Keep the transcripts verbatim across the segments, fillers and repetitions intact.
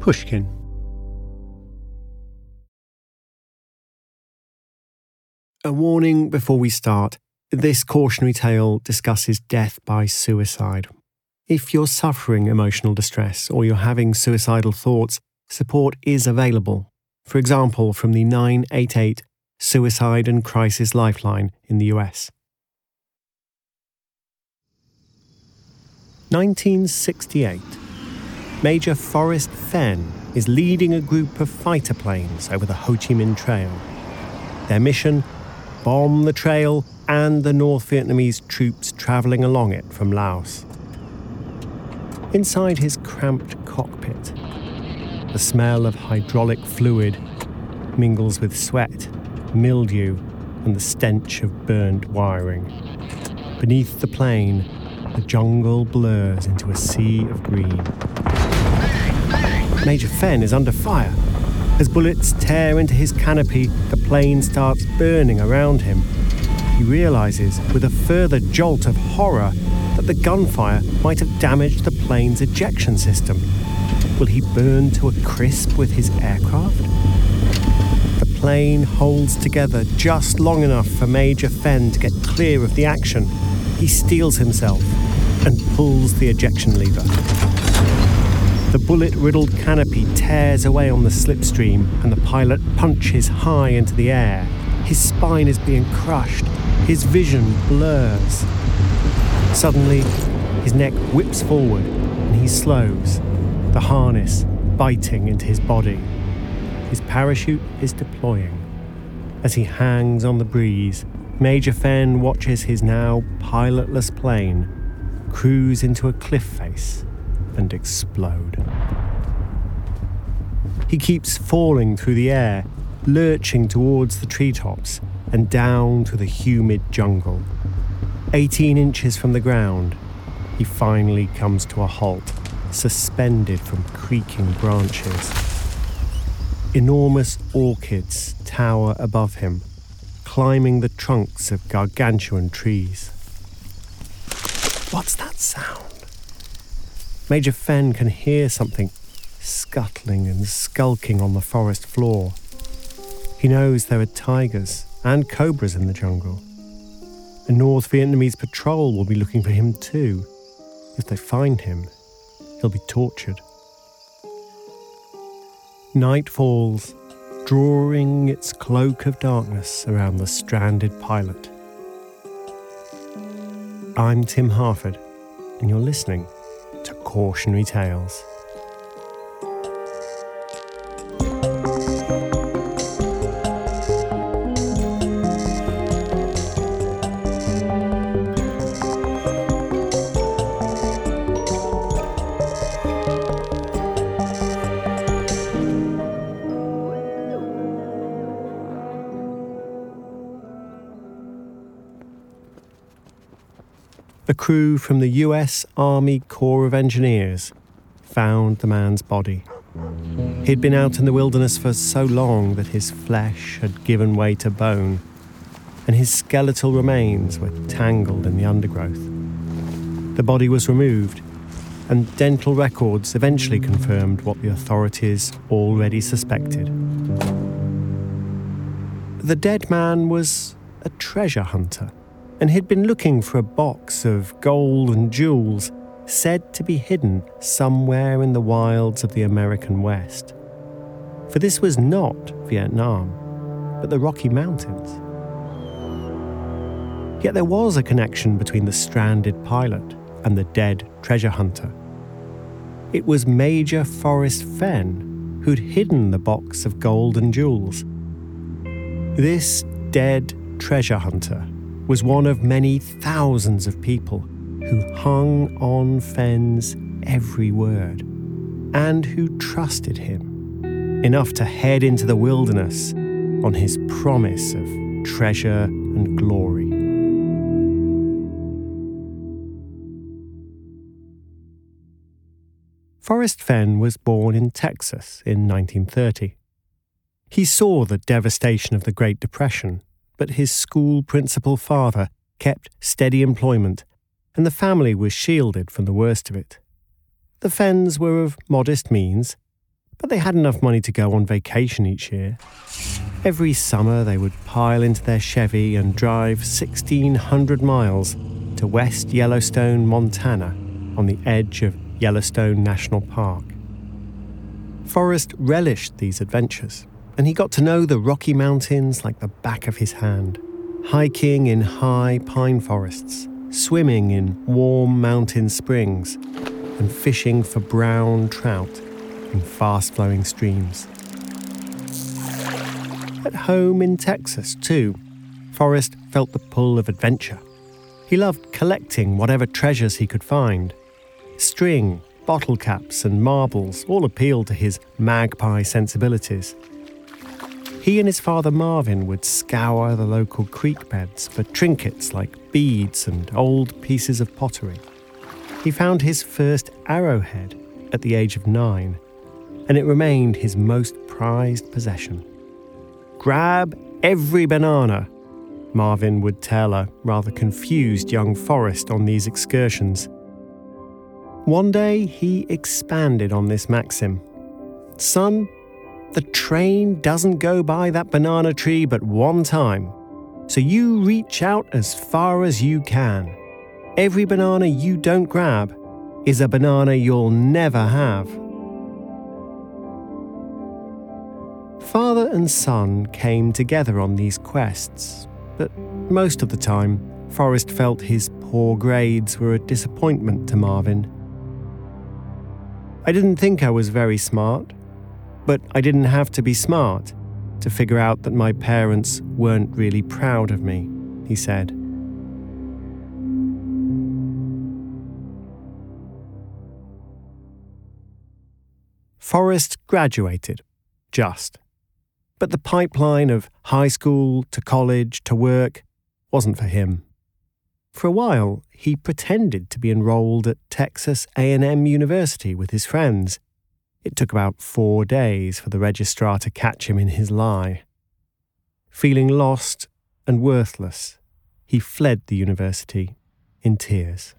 Pushkin. A warning before we start. This cautionary tale discusses death by suicide. If you're suffering emotional distress or you're having suicidal thoughts, support is available. For example, from the nine eight eight Suicide and Crisis Lifeline in the U S. nineteen sixty-eight. Major Forrest Fenn is leading a group of fighter planes over the Ho Chi Minh Trail. Their mission? Bomb the trail and the North Vietnamese troops travelling along it from Laos. Inside his cramped cockpit, the smell of hydraulic fluid mingles with sweat, mildew, and the stench of burned wiring. Beneath the plane, the jungle blurs into a sea of green. Major Fenn is under fire. As bullets tear into his canopy, the plane starts burning around him. He realises, with a further jolt of horror, that the gunfire might have damaged the plane's ejection system. Will he burn to a crisp with his aircraft? The plane holds together just long enough for Major Fenn to get clear of the action. He steels himself and pulls the ejection lever. The bullet-riddled canopy tears away on the slipstream and the pilot punches high into the air. His spine is being crushed. His vision blurs. Suddenly, his neck whips forward and he slows, the harness biting into his body. His parachute is deploying. As he hangs on the breeze, Major Fenn watches his now pilotless plane cruise into a cliff face and explode. He keeps falling through the air, lurching towards the treetops and down through the humid jungle. eighteen inches from the ground, he finally comes to a halt, suspended from creaking branches. Enormous orchids tower above him, climbing the trunks of gargantuan trees. What's that sound? Major Fenn can hear something scuttling and skulking on the forest floor. He knows there are tigers and cobras in the jungle. A North Vietnamese patrol will be looking for him too. If they find him, he'll be tortured. Night falls, drawing its cloak of darkness around the stranded pilot. I'm Tim Harford, and you're listening to Cautionary Tales. A crew from the U S Army Corps of Engineers found the man's body. He'd been out in the wilderness for so long that his flesh had given way to bone, and his skeletal remains were tangled in the undergrowth. The body was removed, and dental records eventually confirmed what the authorities already suspected. The dead man was a treasure hunter, and he'd been looking for a box of gold and jewels said to be hidden somewhere in the wilds of the American West. For this was not Vietnam, but the Rocky Mountains. Yet there was a connection between the stranded pilot and the dead treasure hunter. It was Major Forrest Fenn who'd hidden the box of gold and jewels. This dead treasure hunter was one of many thousands of people who hung on Fenn's every word and who trusted him enough to head into the wilderness on his promise of treasure and glory. Forrest Fenn was born in Texas in nineteen thirty. He saw the devastation of the Great Depression, but his school principal father kept steady employment, and the family was shielded from the worst of it. The Fenns were of modest means, but they had enough money to go on vacation each year. Every summer they would pile into their Chevy and drive sixteen hundred miles to West Yellowstone, Montana, on the edge of Yellowstone National Park. Forrest relished these adventures, and he got to know the Rocky Mountains like the back of his hand, hiking in high pine forests, swimming in warm mountain springs, and fishing for brown trout in fast-flowing streams. At home in Texas, too, Forrest felt the pull of adventure. He loved collecting whatever treasures he could find. String, bottle caps, and marbles all appealed to his magpie sensibilities. He and his father Marvin would scour the local creek beds for trinkets like beads and old pieces of pottery. He found his first arrowhead at the age of nine, and it remained his most prized possession. "Grab every banana," Marvin would tell a rather confused young Forrest on these excursions. One day he expanded on this maxim. "Son, the train doesn't go by that banana tree but one time, so you reach out as far as you can. Every banana you don't grab is a banana you'll never have." Father and son came together on these quests, but most of the time, Forrest felt his poor grades were a disappointment to Marvin. "I didn't think I was very smart, but I didn't have to be smart to figure out that my parents weren't really proud of me," he said. Forrest graduated, just. But the pipeline of high school to college to work wasn't for him. For a while, he pretended to be enrolled at Texas A and M University with his friends. It took about four days for the registrar to catch him in his lie. Feeling lost and worthless, he fled the university in tears.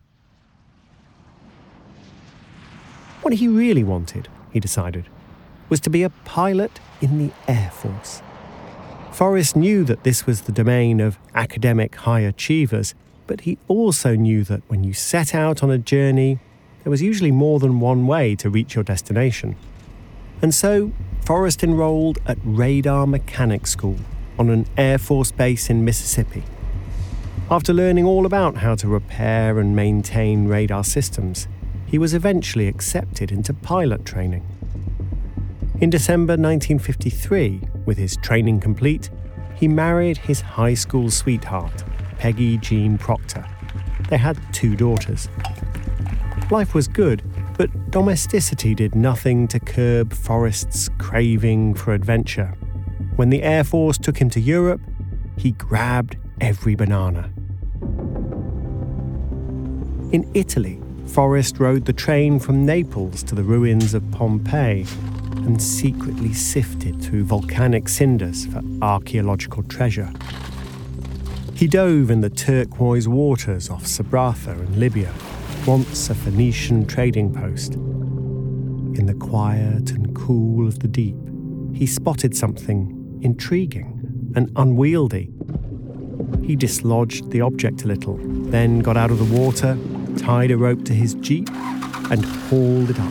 What he really wanted, he decided, was to be a pilot in the Air Force. Forrest knew that this was the domain of academic high achievers, but he also knew that when you set out on a journey, there was usually more than one way to reach your destination. And so, Forrest enrolled at Radar Mechanics School on an Air Force base in Mississippi. After learning all about how to repair and maintain radar systems, he was eventually accepted into pilot training. In December nineteen fifty-three, with his training complete, he married his high school sweetheart, Peggy Jean Proctor. They had two daughters. Life was good, but domesticity did nothing to curb Forrest's craving for adventure. When the Air Force took him to Europe, he grabbed every banana. In Italy, Forrest rode the train from Naples to the ruins of Pompeii and secretly sifted through volcanic cinders for archaeological treasure. He dove in the turquoise waters off Sabratha in Libya, once a Phoenician trading post. In the quiet and cool of the deep, he spotted something intriguing and unwieldy. He dislodged the object a little, then got out of the water, tied a rope to his jeep, and hauled it up.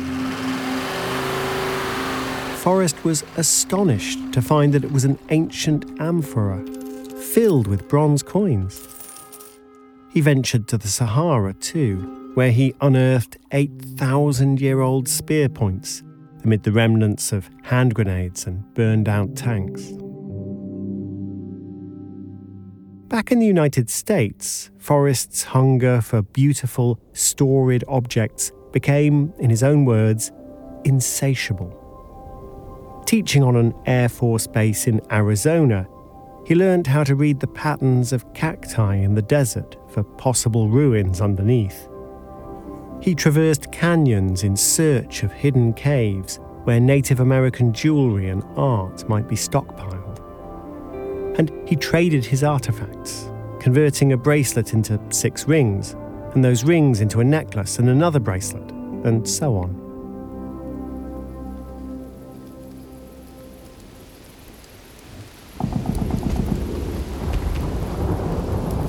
Forrest was astonished to find that it was an ancient amphora, filled with bronze coins. He ventured to the Sahara too, where he unearthed eight thousand year old spear points amid the remnants of hand grenades and burned-out tanks. Back in the United States, Forrest's hunger for beautiful, storied objects became, in his own words, insatiable. Teaching on an Air Force base in Arizona, he learned how to read the patterns of cacti in the desert for possible ruins underneath. He traversed canyons in search of hidden caves where Native American jewelry and art might be stockpiled. And he traded his artifacts, converting a bracelet into six rings, and those rings into a necklace and another bracelet, and so on.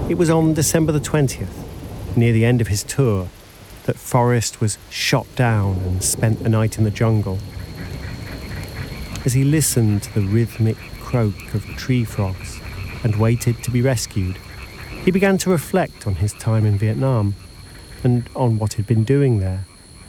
It was on December the twentieth, near the end of his tour, that Forrest was shot down and spent the night in the jungle. As he listened to the rhythmic croak of tree frogs and waited to be rescued, he began to reflect on his time in Vietnam and on what he'd been doing there.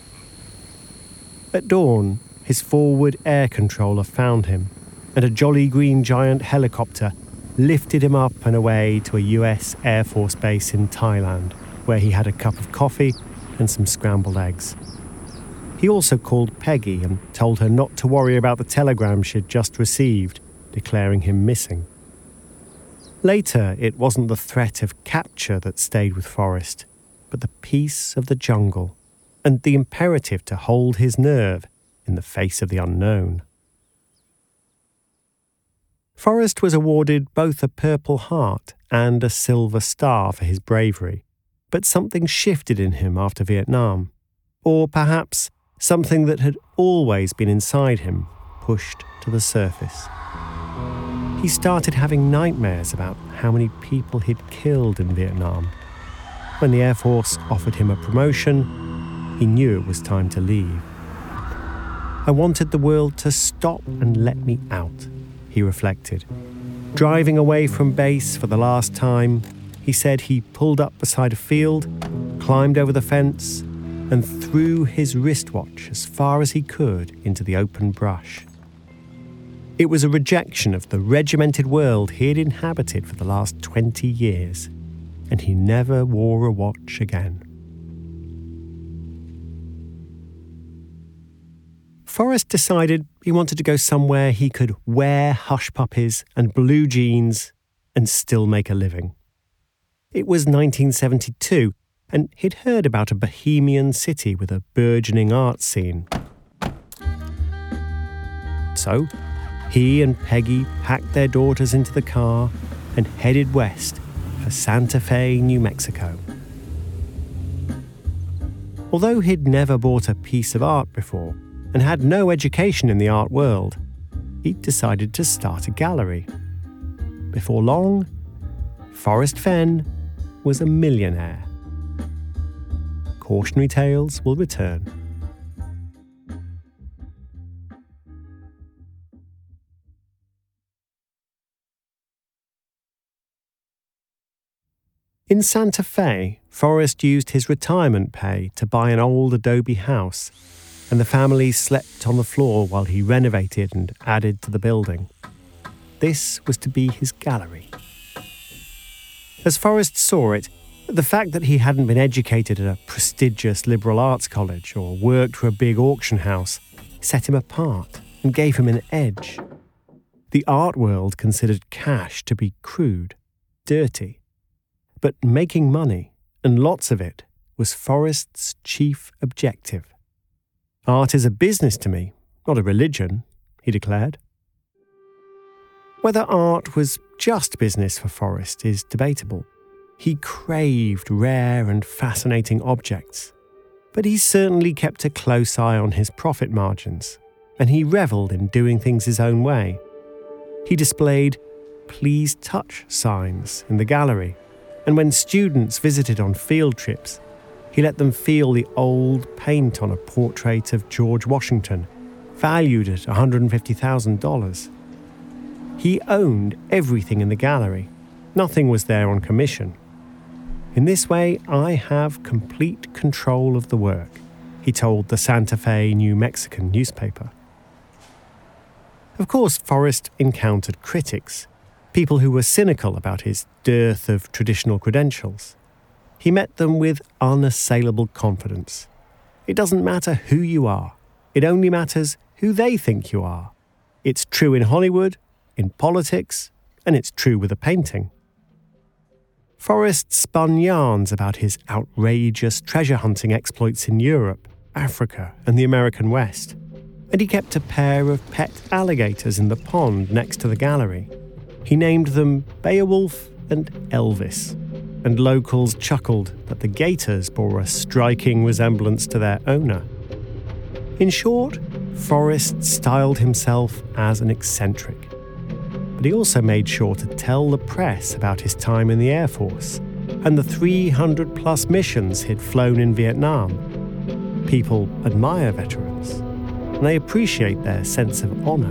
At dawn, his forward air controller found him, and a Jolly Green Giant helicopter lifted him up and away to a U S Air Force base in Thailand, where he had a cup of coffee and some scrambled eggs. He also called Peggy and told her not to worry about the telegram she'd just received, declaring him missing. Later, it wasn't the threat of capture that stayed with Forrest, but the peace of the jungle and the imperative to hold his nerve in the face of the unknown. Forrest was awarded both a Purple Heart and a Silver Star for his bravery, but something shifted in him after Vietnam, or perhaps something that had always been inside him pushed to the surface. He started having nightmares about how many people he'd killed in Vietnam. When the Air Force offered him a promotion, he knew it was time to leave. I wanted the world to stop and let me out, he reflected. Driving away from base for the last time, he said he pulled up beside a field, climbed over the fence, and threw his wristwatch as far as he could into the open brush. It was a rejection of the regimented world he had inhabited for the last twenty years, and he never wore a watch again. Forrest decided he wanted to go somewhere he could wear hush puppies and blue jeans and still make a living. It was nineteen seventy-two, and he'd heard about a bohemian city with a burgeoning art scene. So, he and Peggy packed their daughters into the car and headed west for Santa Fe, New Mexico. Although he'd never bought a piece of art before and had no education in the art world, he'd decided to start a gallery. Before long, Forrest Fenn was a millionaire. Cautionary tales will return. In Santa Fe, Forrest used his retirement pay to buy an old adobe house, and the family slept on the floor while he renovated and added to the building. This was to be his gallery. As Forrest saw it, the fact that he hadn't been educated at a prestigious liberal arts college or worked for a big auction house set him apart and gave him an edge. The art world considered cash to be crude, dirty. But making money, and lots of it, was Forrest's chief objective. Art is a business to me, not a religion, he declared. Whether art was just business for Forrest is debatable. He craved rare and fascinating objects, but he certainly kept a close eye on his profit margins, and he revelled in doing things his own way. He displayed "Please touch" signs in the gallery, and when students visited on field trips, he let them feel the old paint on a portrait of George Washington, valued at one hundred fifty thousand dollars. He owned everything in the gallery. Nothing was there on commission. In this way, I have complete control of the work, he told the Santa Fe New Mexican newspaper. Of course, Forrest encountered critics, people who were cynical about his dearth of traditional credentials. He met them with unassailable confidence. It doesn't matter who you are. It only matters who they think you are. It's true in Hollywood, in politics, and it's true with a painting. Forrest spun yarns about his outrageous treasure hunting exploits in Europe, Africa, and the American West, and he kept a pair of pet alligators in the pond next to the gallery. He named them Beowulf and Elvis, and locals chuckled that the gators bore a striking resemblance to their owner. In short, Forrest styled himself as an eccentric. But he also made sure to tell the press about his time in the Air Force and the three hundred plus missions he'd flown in Vietnam. People admire veterans, and they appreciate their sense of honour.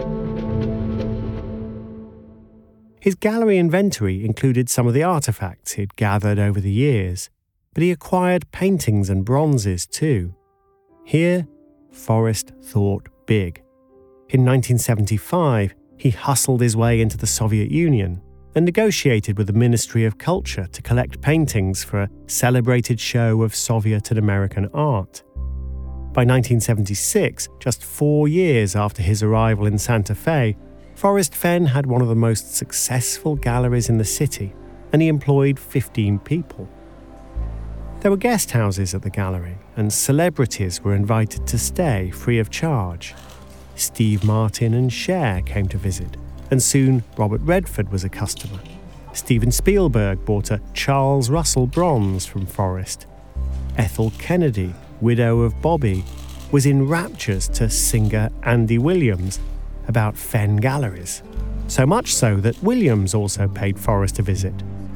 His gallery inventory included some of the artefacts he'd gathered over the years, but he acquired paintings and bronzes too. Here, Forrest thought big. In nineteen seventy-five, he hustled his way into the Soviet Union and negotiated with the Ministry of Culture to collect paintings for a celebrated show of Soviet and American art. By nineteen seventy-six, just four years after his arrival in Santa Fe, Forrest Fenn had one of the most successful galleries in the city, and he employed fifteen people. There were guest houses at the gallery, and celebrities were invited to stay free of charge. Steve Martin and Cher came to visit, and soon Robert Redford was a customer. Steven Spielberg bought a Charles Russell bronze from Forrest. Ethel Kennedy, widow of Bobby, was in raptures to singer Andy Williams about Fenn galleries, so much so that Williams also paid Forrest a visit.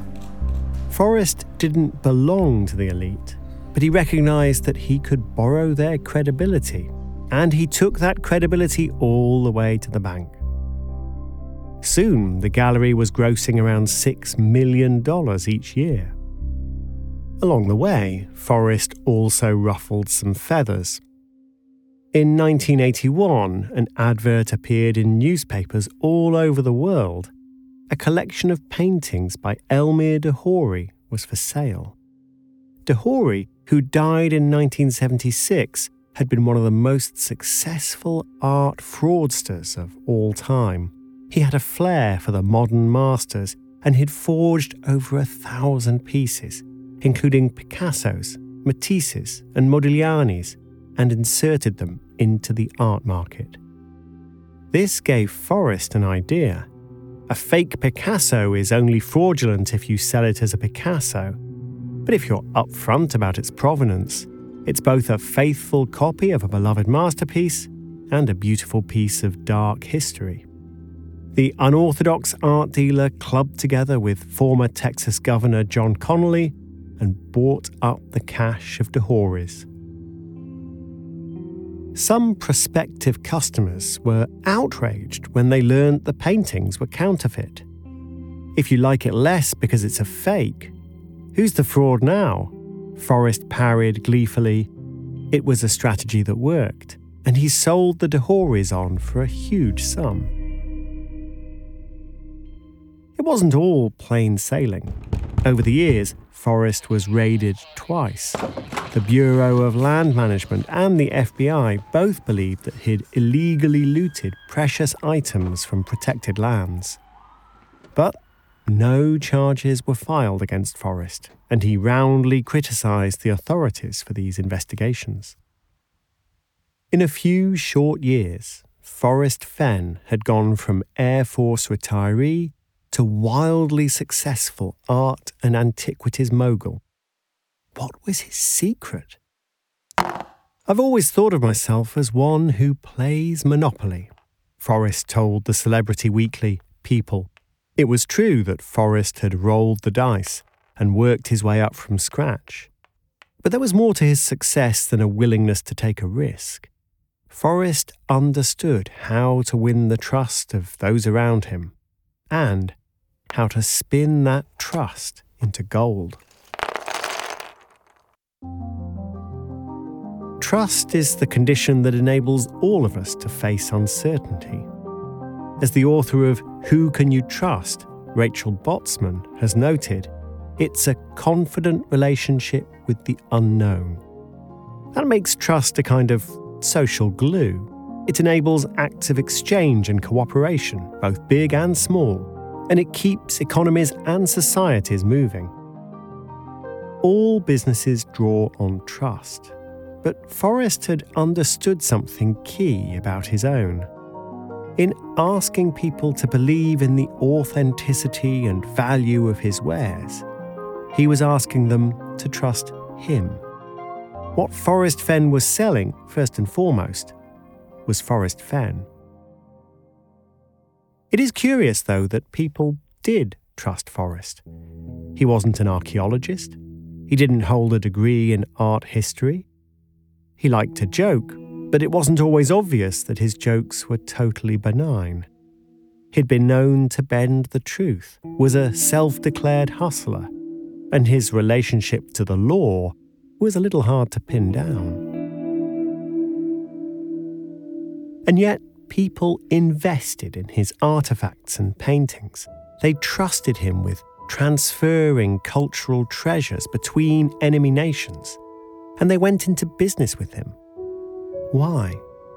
Forrest didn't belong to the elite, but he recognised that he could borrow their credibility, and he took that credibility all the way to the bank. Soon, the gallery was grossing around six million dollars each year. Along the way, Forrest also ruffled some feathers. In nineteen eighty-one, an advert appeared in newspapers all over the world. A collection of paintings by Elmire de Hory was for sale. De Hory, who died in nineteen seventy-six, had been one of the most successful art fraudsters of all time. He had a flair for the modern masters and he'd forged over a thousand pieces, including Picasso's, Matisse's, and Modigliani's, and inserted them into the art market. This gave Forrest an idea. A fake Picasso is only fraudulent if you sell it as a Picasso, but if you're upfront about its provenance, it's both a faithful copy of a beloved masterpiece and a beautiful piece of dark history. The unorthodox art dealer clubbed together with former Texas Governor John Connolly and bought up the cache of de Hory's. Some prospective customers were outraged when they learned the paintings were counterfeit. If you like it less because it's a fake, who's the fraud now? Forrest parried gleefully. It was a strategy that worked, and he sold the de Hory's on for a huge sum. It wasn't all plain sailing. Over the years, Forrest was raided twice. The Bureau of Land Management and the F B I both believed that he'd illegally looted precious items from protected lands. But no charges were filed against Forrest, and he roundly criticised the authorities for these investigations. In a few short years, Forrest Fenn had gone from Air Force retiree to wildly successful art and antiquities mogul. What was his secret? I've always thought of myself as one who plays Monopoly, Forrest told the celebrity weekly People. It was true that Forrest had rolled the dice and worked his way up from scratch. But there was more to his success than a willingness to take a risk. Forrest understood how to win the trust of those around him, and how to spin that trust into gold. Trust is the condition that enables all of us to face uncertainty. As the author of Who Can You Trust, Rachel Botsman, has noted, it's a confident relationship with the unknown. That makes trust a kind of social glue. It enables acts of exchange and cooperation, both big and small, and it keeps economies and societies moving. All businesses draw on trust, but Forrest had understood something key about his own. In asking people to believe in the authenticity and value of his wares, he was asking them to trust him. What Forrest Fenn was selling, first and foremost, was Forrest Fenn. It is curious, though, that people did trust Forrest. He wasn't an archaeologist. He didn't hold a degree in art history. He liked to joke, but it wasn't always obvious that his jokes were totally benign. He'd been known to bend the truth, was a self-declared hustler, and his relationship to the law was a little hard to pin down. And yet, people invested in his artifacts and paintings. They trusted him with transferring cultural treasures between enemy nations, and they went into business with him. Why?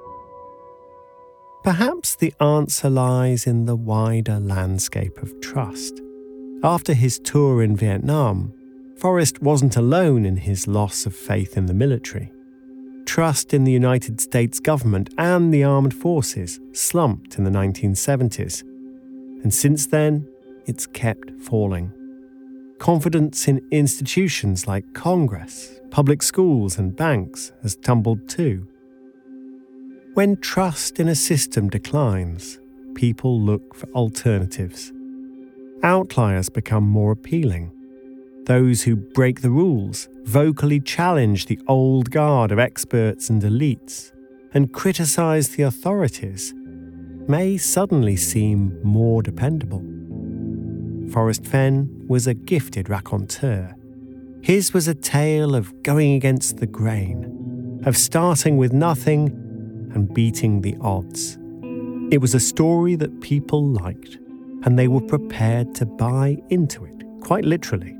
Perhaps the answer lies in the wider landscape of trust. After his tour in Vietnam, Forrest wasn't alone in his loss of faith in the military. Trust in the United States government and the armed forces slumped in the nineteen seventies, and since then, it's kept falling. Confidence in institutions like Congress, public schools and banks has tumbled too. When trust in a system declines, people look for alternatives. Outliers become more appealing. Those who break the rules vocally challenge the old guard of experts and elites and criticize the authorities may suddenly seem more dependable. Forrest Fenn was a gifted raconteur. His was a tale of going against the grain, of starting with nothing and beating the odds. It was a story that people liked, and they were prepared to buy into it, quite literally.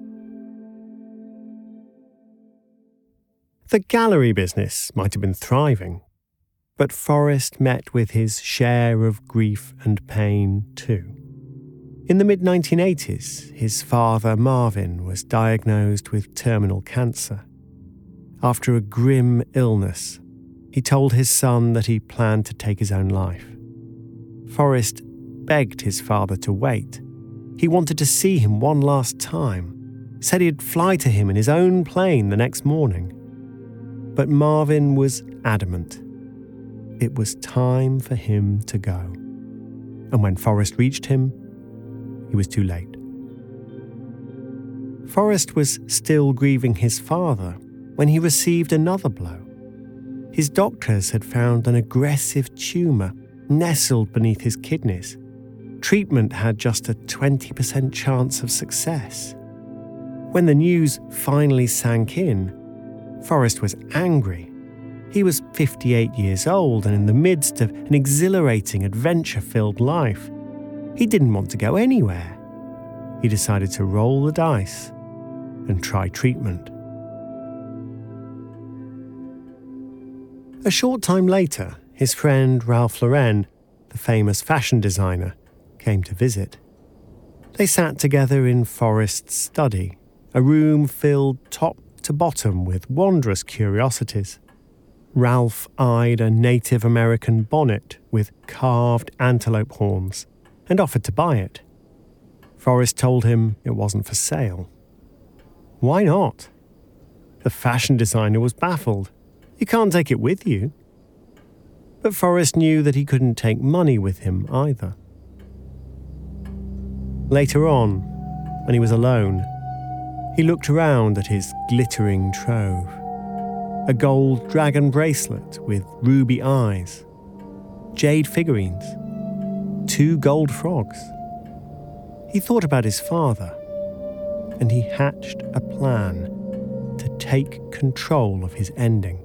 The gallery business might have been thriving, but Forrest met with his share of grief and pain too. In the mid nineteen eighties, his father Marvin was diagnosed with terminal cancer. After a grim illness, he told his son that he planned to take his own life. Forrest begged his father to wait. He wanted to see him one last time, said he'd fly to him in his own plane the next morning. But Marvin was adamant. It was time for him to go. And when Forrest reached him, he was too late. Forrest was still grieving his father when he received another blow. His doctors had found an aggressive tumour nestled beneath his kidneys. Treatment had just a twenty percent chance of success. When the news finally sank in, Forrest was angry. He was fifty-eight years old and in the midst of an exhilarating, adventure-filled life. He didn't want to go anywhere. He decided to roll the dice and try treatment. A short time later, his friend Ralph Lauren, the famous fashion designer, came to visit. They sat together in Forrest's study, a room filled top to bottom with wondrous curiosities. Ralph eyed a Native American bonnet with carved antelope horns and offered to buy it. Forrest told him it wasn't for sale. Why not? The fashion designer was baffled. You can't take it with you. But Forrest knew that he couldn't take money with him either. Later on, when he was alone, he looked around at his glittering trove. A gold dragon bracelet with ruby eyes, jade figurines, two gold frogs. He thought about his father, and he hatched a plan to take control of his ending.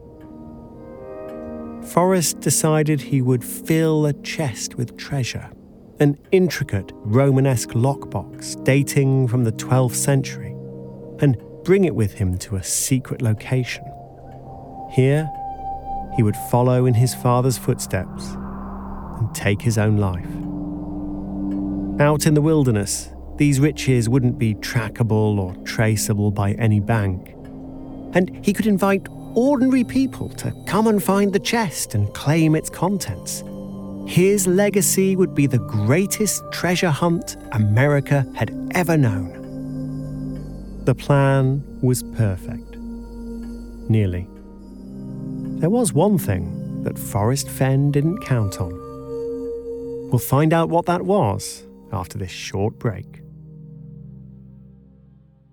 Forrest decided he would fill a chest with treasure, an intricate Romanesque lockbox dating from the twelfth century, and bring it with him to a secret location. Here, he would follow in his father's footsteps and take his own life. Out in the wilderness, these riches wouldn't be trackable or traceable by any bank, and he could invite ordinary people to come and find the chest and claim its contents. His legacy would be the greatest treasure hunt America had ever known. The plan was perfect. Nearly. There was one thing that Forrest Fenn didn't count on. We'll find out what that was after this short break.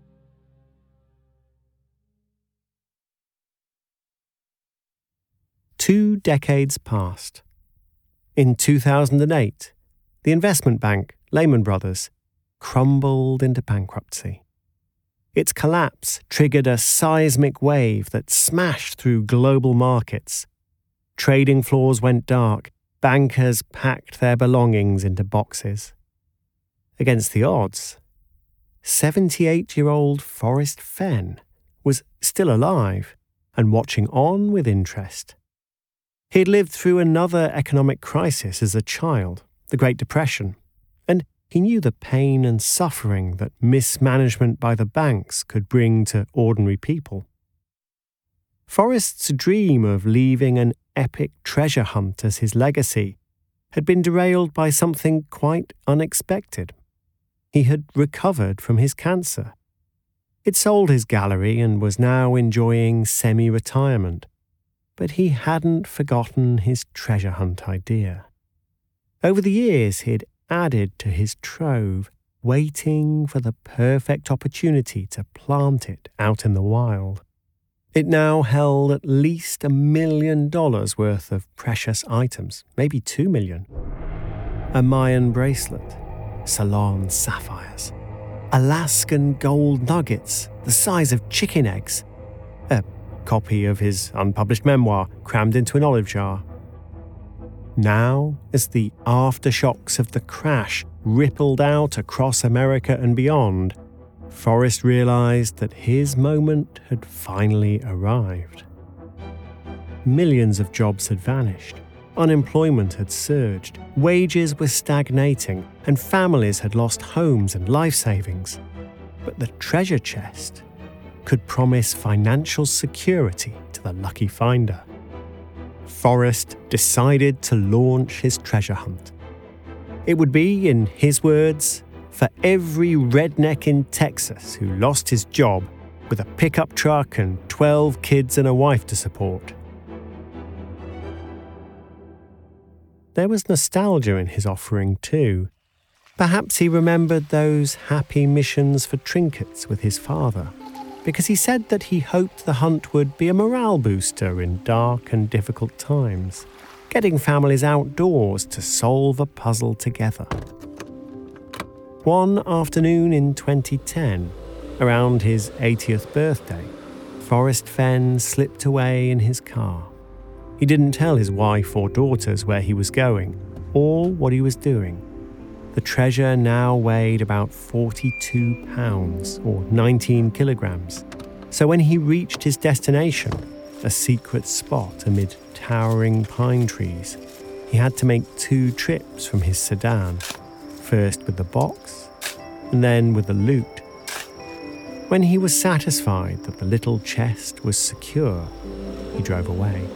Two decades passed. In two thousand eight, the investment bank, Lehman Brothers, crumbled into bankruptcy. Its collapse triggered a seismic wave that smashed through global markets. Trading floors went dark, bankers packed their belongings into boxes. Against the odds, seventy-eight-year-old Forrest Fenn was still alive and watching on with interest. He'd lived through another economic crisis as a child, the Great Depression, and he knew the pain and suffering that mismanagement by the banks could bring to ordinary people. Forrest's dream of leaving an epic treasure hunt as his legacy had been derailed by something quite unexpected. He had recovered from his cancer. He'd sold his gallery and was now enjoying semi-retirement, but he hadn't forgotten his treasure hunt idea. Over the years, he'd added to his trove, waiting for the perfect opportunity to plant it out in the wild. It now held at least a million dollars worth of precious items, maybe two million. A Mayan bracelet, Ceylon sapphires, Alaskan gold nuggets the size of chicken eggs, a copy of his unpublished memoir crammed into an olive jar. Now, as the aftershocks of the crash rippled out across America and beyond, Forrest realized that his moment had finally arrived. Millions of jobs had vanished, unemployment had surged, wages were stagnating, and families had lost homes and life savings. But the treasure chest could promise financial security to the lucky finder. Forrest decided to launch his treasure hunt. It would be, in his words, for every redneck in Texas who lost his job with a pickup truck and twelve kids and a wife to support. There was nostalgia in his offering too. Perhaps he remembered those happy missions for trinkets with his father, because he said that he hoped the hunt would be a morale booster in dark and difficult times, getting families outdoors to solve a puzzle together. One afternoon in twenty ten, around his eightieth birthday, Forrest Fenn slipped away in his car. He didn't tell his wife or daughters where he was going, or what he was doing. The treasure now weighed about forty-two pounds, or nineteen kilograms. So when he reached his destination, a secret spot amid towering pine trees, he had to make two trips from his sedan, first with the box, and then with the loot. When he was satisfied that the little chest was secure, he drove away.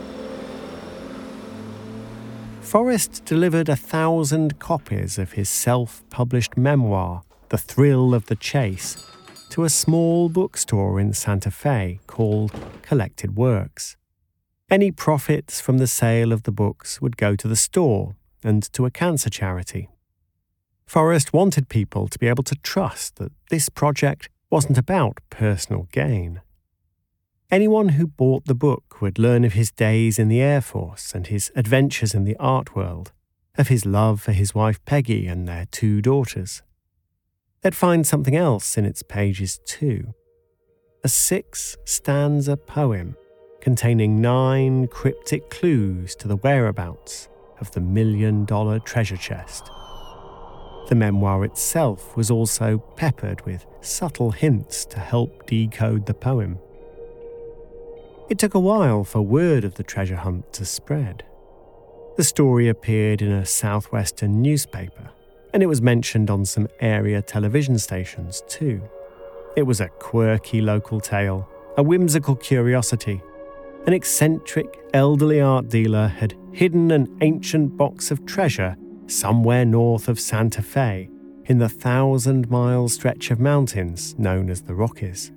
Forrest delivered a thousand copies of his self-published memoir, The Thrill of the Chase, to a small bookstore in Santa Fe called Collected Works. Any profits from the sale of the books would go to the store and to a cancer charity. Forrest wanted people to be able to trust that this project wasn't about personal gain. Anyone who bought the book would learn of his days in the Air Force and his adventures in the art world, of his love for his wife Peggy and their two daughters. They'd find something else in its pages too. A six-stanza poem containing nine cryptic clues to the whereabouts of the million-dollar treasure chest. The memoir itself was also peppered with subtle hints to help decode the poem. It took a while for word of the treasure hunt to spread. The story appeared in a southwestern newspaper, and it was mentioned on some area television stations too. It was a quirky local tale, a whimsical curiosity. An eccentric elderly art dealer had hidden an ancient box of treasure somewhere north of Santa Fe in the thousand-mile stretch of mountains known as the Rockies.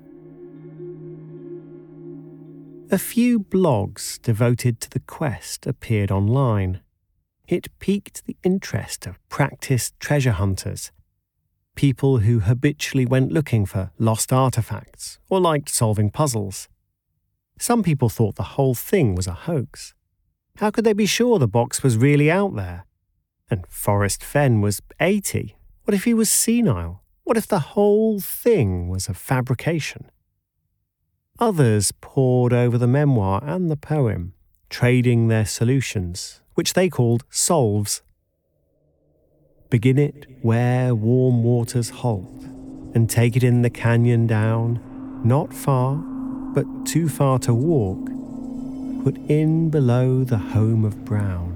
A few blogs devoted to the quest appeared online. It piqued the interest of practiced treasure hunters, people who habitually went looking for lost artifacts or liked solving puzzles. Some people thought the whole thing was a hoax. How could they be sure the box was really out there? And Forrest Fenn was eighty. What if he was senile? What if the whole thing was a fabrication? Others pored over the memoir and the poem, trading their solutions, which they called solves. Begin it where warm waters halt, and take it in the canyon down, not far, but too far to walk, put in below the home of Brown.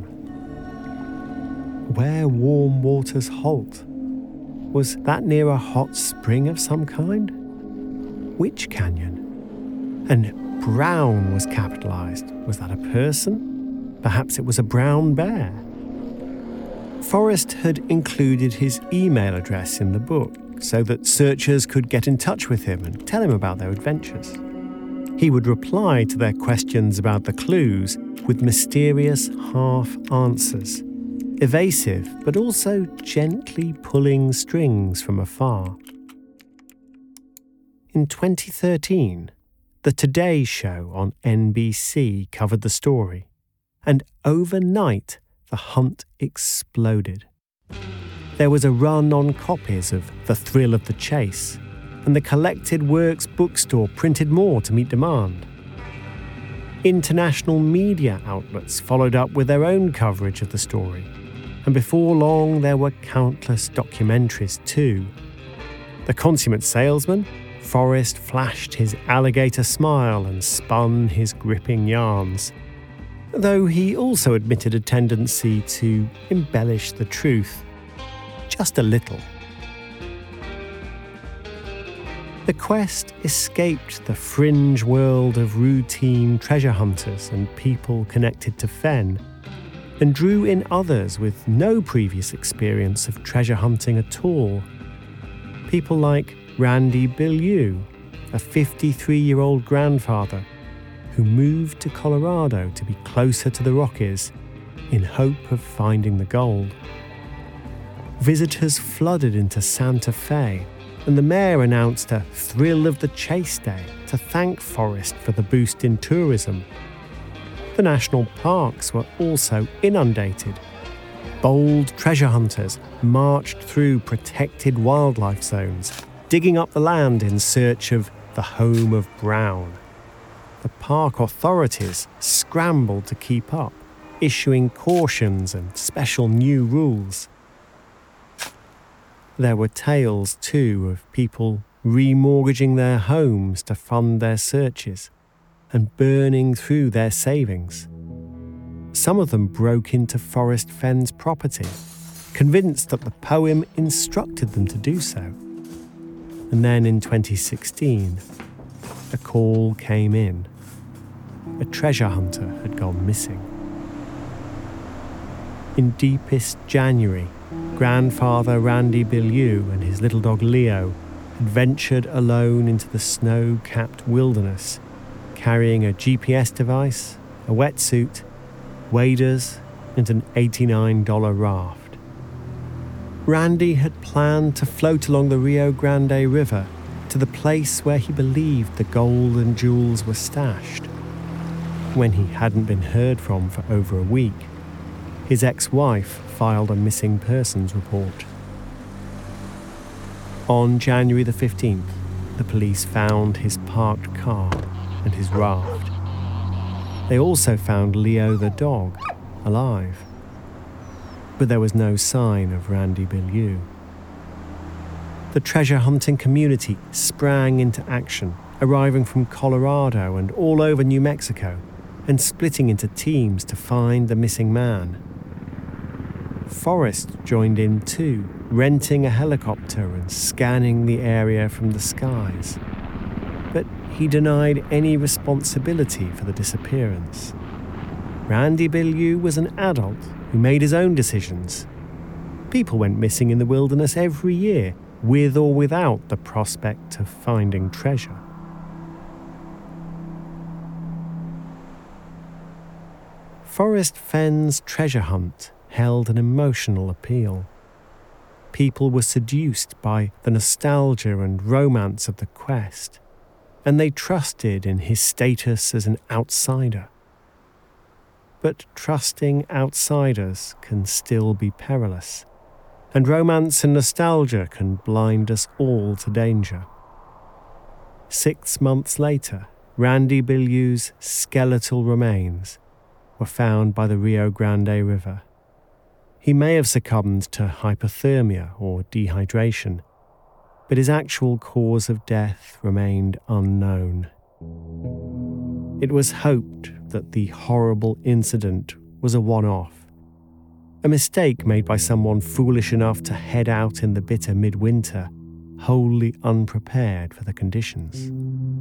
Where warm waters halt? Was that near a hot spring of some kind? Which canyon? And Brown was capitalized. Was that a person? Perhaps it was a brown bear. Forrest had included his email address in the book so that searchers could get in touch with him and tell him about their adventures. He would reply to their questions about the clues with mysterious half-answers, evasive but also gently pulling strings from afar. In twenty thirteen, the Today Show on N B C covered the story, and overnight the hunt exploded. There was a run on copies of The Thrill of the Chase, and the Collected Works bookstore printed more to meet demand. International media outlets followed up with their own coverage of the story, and before long there were countless documentaries too. The consummate salesman, Forrest flashed his alligator smile and spun his gripping yarns, though he also admitted a tendency to embellish the truth, just a little. The quest escaped the fringe world of routine treasure hunters and people connected to Fenn, and drew in others with no previous experience of treasure hunting at all. People like Randy Bilyeu, a fifty-three-year-old grandfather who moved to Colorado to be closer to the Rockies in hope of finding the gold. Visitors flooded into Santa Fe, and the mayor announced a Thrill of the Chase Day to thank Forrest for the boost in tourism. The national parks were also inundated. Bold treasure hunters marched through protected wildlife zones, digging up the land in search of the home of Brown. The park authorities scrambled to keep up, issuing cautions and special new rules. There were tales, too, of people remortgaging their homes to fund their searches and burning through their savings. Some of them broke into Forrest Fenn's property, convinced that the poem instructed them to do so. And then in twenty sixteen, a call came in. A treasure hunter had gone missing. In deepest January, grandfather Randy Bilyeu and his little dog Leo had ventured alone into the snow-capped wilderness, carrying a G P S device, a wetsuit, waders, and an eighty-nine dollars raft. Randy had planned to float along the Rio Grande River to the place where he believed the gold and jewels were stashed. When he hadn't been heard from for over a week, his ex-wife filed a missing persons report. On January the fifteenth, the police found his parked car and his raft. They also found Leo the dog, alive. But there was no sign of Randy Bilyeu. The treasure hunting community sprang into action, arriving from Colorado and all over New Mexico, and splitting into teams to find the missing man. Forrest joined in too, renting a helicopter and scanning the area from the skies. But he denied any responsibility for the disappearance. Randy Bilyeu was an adult who made his own decisions. People went missing in the wilderness every year, with or without the prospect of finding treasure. Forrest Fenn's treasure hunt held an emotional appeal. People were seduced by the nostalgia and romance of the quest, and they trusted in his status as an outsider. But trusting outsiders can still be perilous, and romance and nostalgia can blind us all to danger. Six months later, Randy Bilyeu's skeletal remains were found by the Rio Grande River. He may have succumbed to hypothermia or dehydration, but his actual cause of death remained unknown. It was hoped that the horrible incident was a one-off, a mistake made by someone foolish enough to head out in the bitter midwinter, wholly unprepared for the conditions.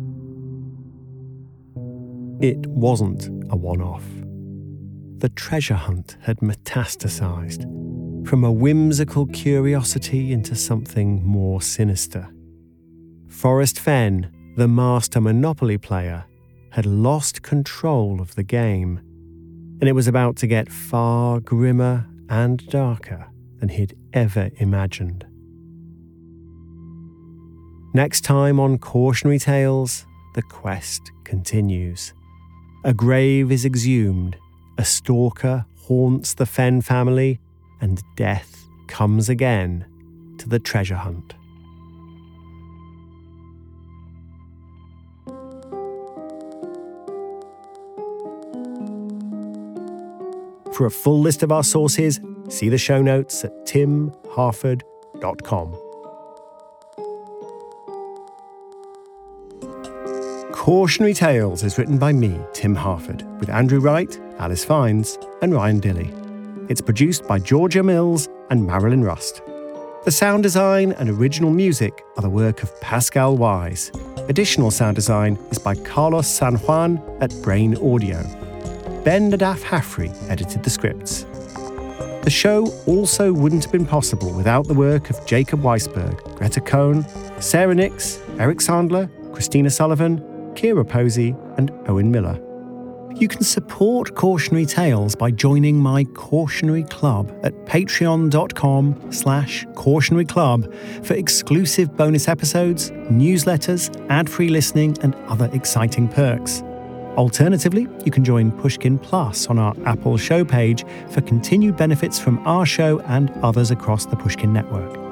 It wasn't a one-off. The treasure hunt had metastasized from a whimsical curiosity into something more sinister. Forrest Fenn, the master Monopoly player, had lost control of the game, and it was about to get far grimmer and darker than he'd ever imagined. Next time on Cautionary Tales, the quest continues. A grave is exhumed, a stalker haunts the Fenn family, and death comes again to the treasure hunt. For a full list of our sources, see the show notes at tim harford dot com. Cautionary Tales is written by me, Tim Harford, with Andrew Wright, Alice Fiennes, and Ryan Dilley. It's produced by Georgia Mills and Marilyn Rust. The sound design and original music are the work of Pascal Wise. Additional sound design is by Carlos San Juan at Brain Audio. Ben Nadaf Hafri edited the scripts. The show also wouldn't have been possible without the work of Jacob Weisberg, Greta Cohn, Sarah Nix, Eric Sandler, Christina Sullivan, Kira Posey, and Owen Miller. You can support Cautionary Tales by joining my Cautionary Club at patreon.com slash cautionary club for exclusive bonus episodes, newsletters, ad-free listening, and other exciting perks. Alternatively, you can join Pushkin Plus on our Apple show page for continued benefits from our show and others across the Pushkin network.